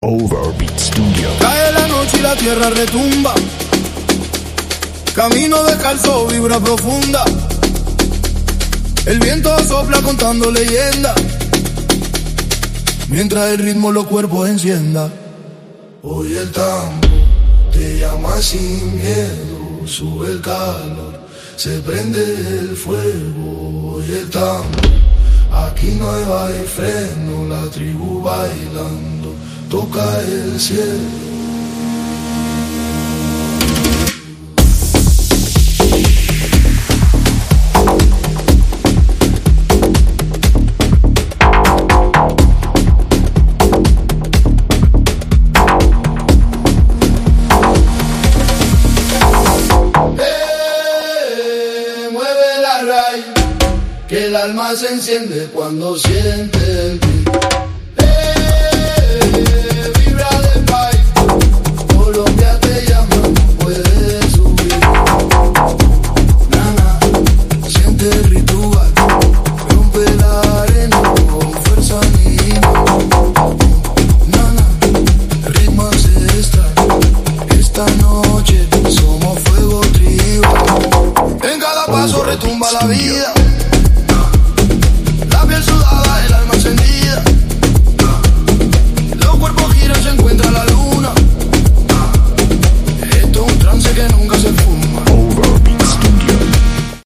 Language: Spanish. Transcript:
Overbeat Studio. Cae la noche y la tierra retumba. Camino descalzo, vibra profunda. El viento sopla contando leyendas, mientras el ritmo los cuerpos encienda. Hoy el tambo te llama sin miedo, sube el calor, se prende el fuego. Hoy el tambo, aquí no hay baile freno, la tribu bailando, toca el cielo. Que el alma se enciende cuando siente el beat. Vibra de país, Colombia te llama, no puedes subir. Nana, siente el ritual, rompe la arena con fuerza anima. Nana, ritmo ancestral, esta noche somos fuego tribal. En cada paso retumba la vida.